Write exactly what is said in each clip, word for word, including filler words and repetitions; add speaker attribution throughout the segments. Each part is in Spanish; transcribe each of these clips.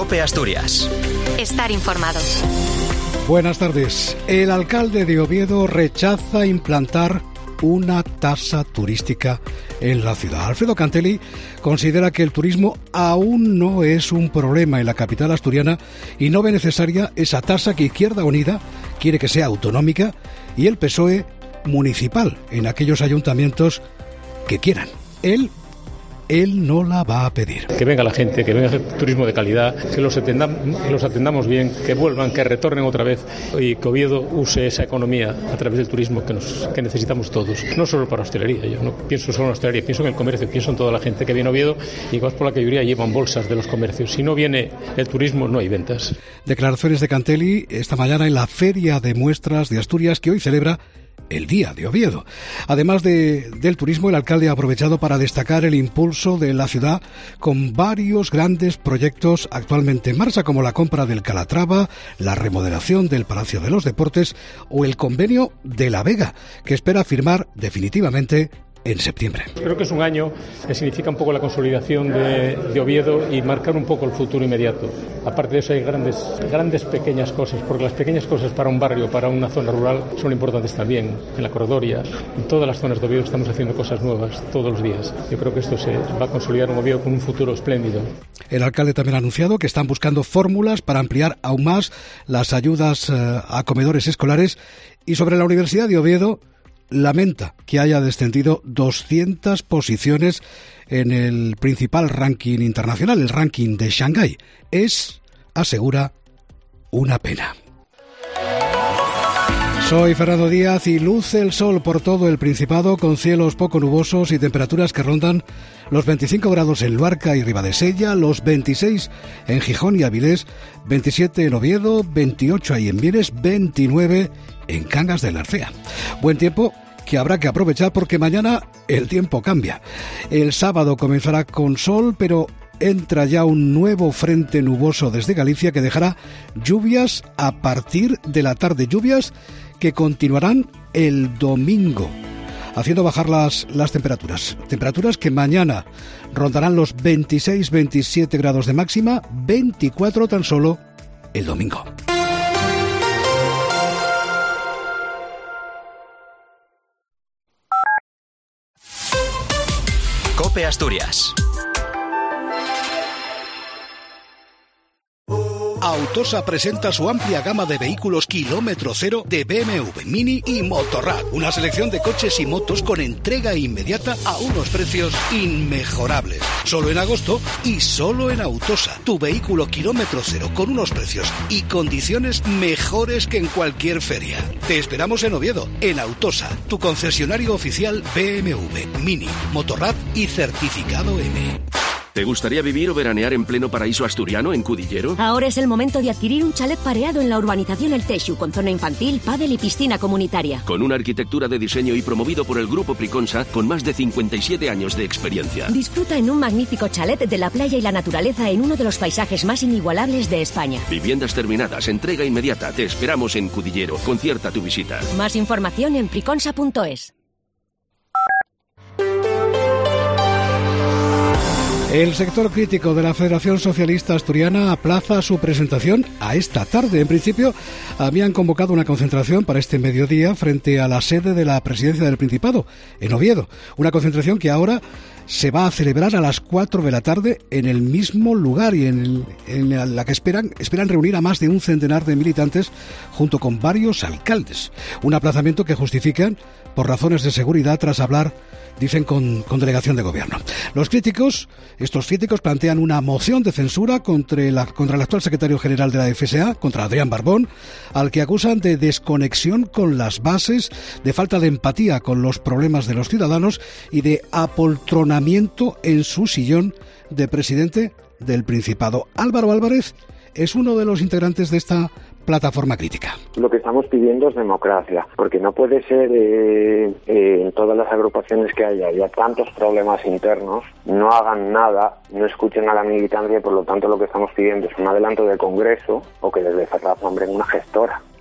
Speaker 1: COPE Asturias.
Speaker 2: Estar informado.
Speaker 3: Buenas tardes. El alcalde de Oviedo rechaza implantar una tasa turística en la ciudad. Alfredo Cantelli considera que el turismo aún no es un problema en la capital asturiana y no ve necesaria esa tasa que Izquierda Unida quiere que sea autonómica y el P S O E municipal en aquellos ayuntamientos que quieran. Él Él no la va a pedir.
Speaker 4: Que venga la gente, que venga el turismo de calidad, que los atendamos, que los atendamos bien, que vuelvan, que retornen otra vez y que Oviedo use esa economía a través del turismo que, nos, que necesitamos todos. No solo para hostelería, yo no pienso solo en hostelería, pienso en el comercio, pienso en toda la gente que viene a Oviedo y que por la mayoría llevan bolsas de los comercios. Si no viene el turismo, no hay ventas.
Speaker 3: Declaraciones de Cantelli esta mañana en la Feria de Muestras de Asturias que hoy celebra el Día de Oviedo. Además de, del turismo, el alcalde ha aprovechado para destacar el impulso de la ciudad con varios grandes proyectos actualmente en marcha, como la compra del Calatrava, la remodelación del Palacio de los Deportes o el convenio de La Vega, que espera firmar definitivamente en septiembre.
Speaker 4: Creo que es un año que significa un poco la consolidación de, de Oviedo y marcar un poco el futuro inmediato. Aparte de eso hay grandes, grandes pequeñas cosas, porque las pequeñas cosas para un barrio, para una zona rural, son importantes también. En la Corredoria, en todas las zonas de Oviedo estamos haciendo cosas nuevas todos los días. Yo creo que esto se va a consolidar un Oviedo con un futuro espléndido.
Speaker 3: El alcalde también ha anunciado que están buscando fórmulas para ampliar aún más las ayudas eh, a comedores escolares. Y sobre la Universidad de Oviedo, lamenta que haya descendido doscientas posiciones en el principal ranking internacional, el ranking de Shanghái. Es, asegura, una pena. Soy Fernando Díaz y luce el sol por todo el Principado con cielos poco nubosos y temperaturas que rondan los veinticinco grados en Luarca y Ribadesella, los veintiséis en Gijón y Avilés, veintisiete en Oviedo, veintiocho ahí en Mieres, veintinueve en Cangas de la Narcea. Buen tiempo que habrá que aprovechar porque mañana el tiempo cambia. El sábado comenzará con sol, pero entra ya un nuevo frente nuboso desde Galicia que dejará lluvias a partir de la tarde, lluvias que continuarán el domingo, haciendo bajar las, las temperaturas. Temperaturas que mañana rondarán los veintiséis veintisiete grados de máxima, veinticuatro tan solo el domingo.
Speaker 1: COPE Asturias.
Speaker 5: Autosa presenta su amplia gama de vehículos kilómetro cero de B M W, Mini y Motorrad. Una selección de coches y motos con entrega inmediata a unos precios inmejorables. Solo en agosto y solo en Autosa. Tu vehículo kilómetro cero con unos precios y condiciones mejores que en cualquier feria. Te esperamos en Oviedo, en Autosa, tu concesionario oficial B M W, Mini, Motorrad y certificado M.
Speaker 6: ¿Te gustaría vivir o veranear en pleno paraíso asturiano en Cudillero?
Speaker 7: Ahora es el momento de adquirir un chalet pareado en la urbanización El Texu, con zona infantil, pádel y piscina comunitaria.
Speaker 6: Con una arquitectura de diseño y promovido por el Grupo Priconsa, con más de cincuenta y siete años de experiencia.
Speaker 7: Disfruta en un magnífico chalet de la playa y la naturaleza en uno de los paisajes más inigualables de España.
Speaker 6: Viviendas terminadas, entrega inmediata. Te esperamos en Cudillero. Concierta tu visita.
Speaker 7: Más información en priconsa punto es.
Speaker 3: El sector crítico de la Federación Socialista Asturiana aplaza su presentación a esta tarde. En principio, habían convocado una concentración para este mediodía frente a la sede de la Presidencia del Principado, en Oviedo. Una concentración que ahora se va a celebrar a las cuatro de la tarde en el mismo lugar y en, el, en la que esperan, esperan reunir a más de un centenar de militantes junto con varios alcaldes. Un aplazamiento que justifican por razones de seguridad tras hablar, dicen, con, con delegación de gobierno. Los críticos, estos críticos plantean una moción de censura contra, la, contra el actual secretario general de la F S A, contra Adrián Barbón, al que acusan de desconexión con las bases, de falta de empatía con los problemas de los ciudadanos y de apoltronamiento en su sillón de presidente del Principado. Álvaro Álvarez es uno de los integrantes de esta plataforma crítica.
Speaker 8: Lo que estamos pidiendo es democracia, porque no puede ser eh, eh, en todas las agrupaciones que haya, haya tantos problemas internos, no hagan nada, no escuchen a la militancia y por lo tanto lo que estamos pidiendo es un adelanto del Congreso o que desde Ferraz nombren una gestora.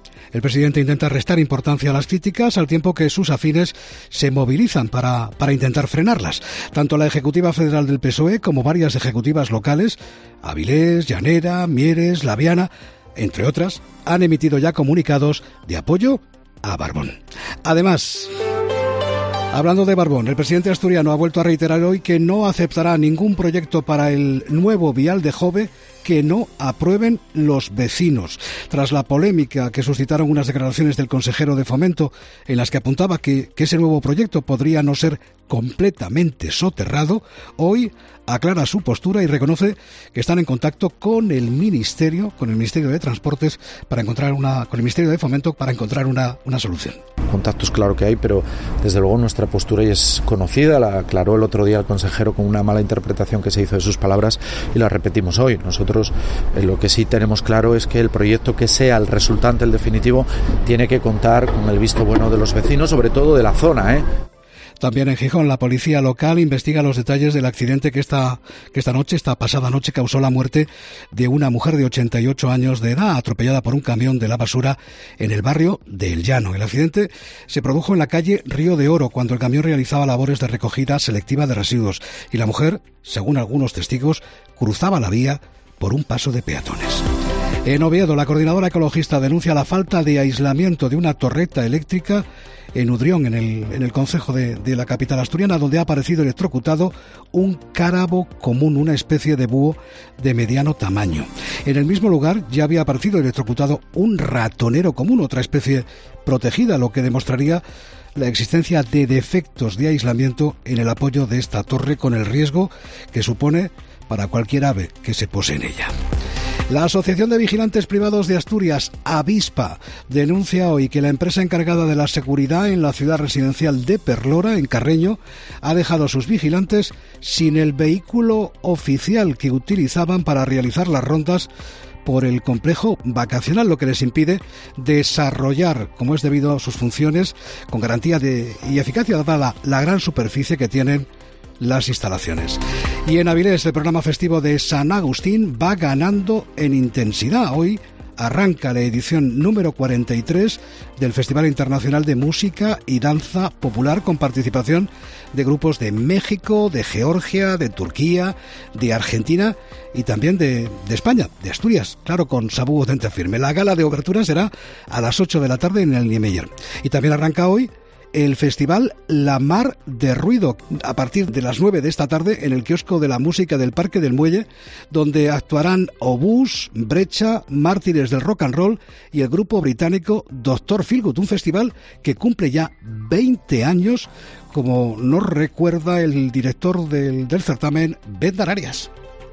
Speaker 3: El presidente intenta restar importancia a las críticas al tiempo que sus afines se movilizan para, para intentar frenarlas. Tanto la Ejecutiva Federal del P S O E como varias ejecutivas locales, Avilés, Llanera, Mieres, Laviana, entre otras, han emitido ya comunicados de apoyo a Barbón. Además, hablando de Barbón, el presidente asturiano ha vuelto a reiterar hoy que no aceptará ningún proyecto para el nuevo vial de Jove que no aprueben los vecinos. Tras la polémica que suscitaron unas declaraciones del consejero de Fomento en las que apuntaba que, que ese nuevo proyecto podría no ser completamente soterrado, hoy aclara su postura y reconoce que están en contacto con el Ministerio, con el Ministerio de Transportes, para encontrar una, con el Ministerio de Fomento para encontrar una, una solución.
Speaker 2: Contactos claro que hay, pero desde luego nuestra postura ya es conocida, la aclaró el otro día el consejero con una mala interpretación que se hizo de sus palabras y la repetimos hoy. Nosotros eh, lo que sí tenemos claro es que el proyecto que sea el resultante, el definitivo, tiene que contar con el visto bueno de los vecinos, sobre todo de la zona, ¿eh?
Speaker 3: También en Gijón, la policía local investiga los detalles del accidente que esta, que esta noche, esta pasada noche, causó la muerte de una mujer de ochenta y ocho años de edad, atropellada por un camión de la basura en el barrio de El Llano. El accidente se produjo en la calle Río de Oro, cuando el camión realizaba labores de recogida selectiva de residuos y la mujer, según algunos testigos, cruzaba la vía por un paso de peatones. En Oviedo, la coordinadora ecologista denuncia la falta de aislamiento de una torreta eléctrica en Udrión, en el, en el concejo de, de la capital asturiana, donde ha aparecido electrocutado un cárabo común, una especie de búho de mediano tamaño. En el mismo lugar ya había aparecido electrocutado un ratonero común, otra especie protegida, lo que demostraría la existencia de defectos de aislamiento en el apoyo de esta torre, con el riesgo que supone para cualquier ave que se pose en ella. La Asociación de Vigilantes Privados de Asturias, Avispa, denuncia hoy que la empresa encargada de la seguridad en la ciudad residencial de Perlora, en Carreño, ha dejado a sus vigilantes sin el vehículo oficial que utilizaban para realizar las rondas por el complejo vacacional, lo que les impide desarrollar, como es debido a sus funciones, con garantía de, y eficacia, dada la, la gran superficie que tienen las instalaciones. Y en Avilés, el programa festivo de San Agustín va ganando en intensidad. Hoy arranca la edición número cuarenta y tres del Festival Internacional de Música y Danza Popular, con participación de grupos de México, de Georgia, de Turquía, de Argentina y también de, de España, de Asturias, claro, con Sabú Docente Firme. La gala de obertura será a las ocho de la tarde en el Niemeyer. Y también arranca hoy el Festival La Mar de Ruido, a partir de las nueve de esta tarde en el kiosco de la música del Parque del Muelle, donde actuarán Obús, Brecha, Mártires del Rock and Roll y el grupo británico doctor Feelgood, un festival que cumple ya veinte años, como nos recuerda el director del, del certamen, Bendar Arias.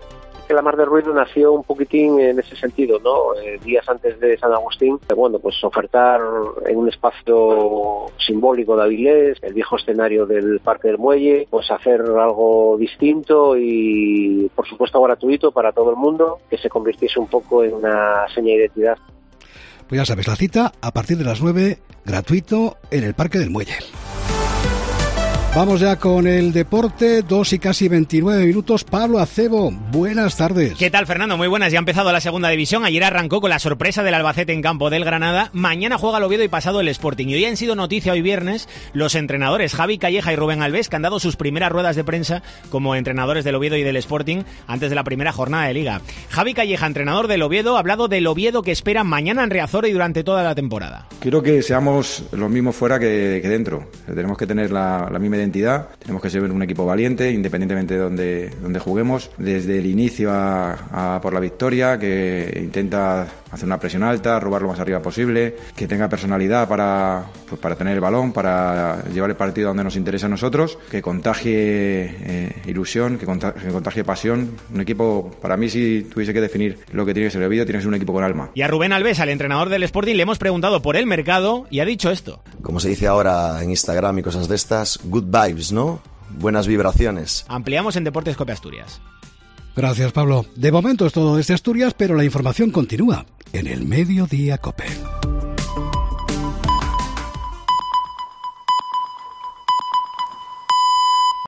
Speaker 9: La Mar de Ruido nació un poquitín en ese sentido, ¿no? Eh, días antes de San Agustín, eh, bueno, pues ofertar en un espacio simbólico de Avilés, el viejo escenario del Parque del Muelle, pues hacer algo distinto y, por supuesto, gratuito para todo el mundo, que se convirtiese un poco en una seña de identidad.
Speaker 3: Pues ya sabes, la cita a partir de las nueve, gratuito, en el Parque del Muelle. Vamos ya con el deporte, dos y casi veintinueve minutos. Pablo Acebo, buenas tardes.
Speaker 10: ¿Qué tal, Fernando? Muy buenas. Ya ha empezado la segunda división. Ayer arrancó con la sorpresa del Albacete en campo del Granada. Mañana juega el Oviedo y pasado el Sporting. Y hoy han sido noticia, hoy viernes, los entrenadores Javi Calleja y Rubén Alves, que han dado sus primeras ruedas de prensa como entrenadores del Oviedo y del Sporting antes de la primera jornada de Liga. Javi Calleja, entrenador del Oviedo, ha hablado del Oviedo que espera mañana en Riazor y durante toda la temporada.
Speaker 11: Quiero que seamos los mismos fuera que, que dentro. Tenemos que tener la, la misma identidad, tenemos que ser un equipo valiente, independientemente de donde, donde juguemos, desde el inicio a, a por la victoria, que intenta hacer una presión alta, robar lo más arriba posible, que tenga personalidad para, pues para tener el balón, para llevar el partido donde nos interesa a nosotros, que contagie eh, ilusión, que contagie, que contagie pasión. Un equipo, para mí, si tuviese que definir lo que tiene que ser el Oviedo, tiene que ser un equipo con alma.
Speaker 10: Y a Rubén Alves, al entrenador del Sporting, le hemos preguntado por el mercado y ha dicho esto.
Speaker 12: Como se dice ahora en Instagram y cosas de estas, good vibes, ¿no? Buenas vibraciones.
Speaker 10: Ampliamos en Deportes Cope Asturias.
Speaker 3: Gracias, Pablo. De momento es todo desde Asturias, pero la información continúa en el Mediodía Cope.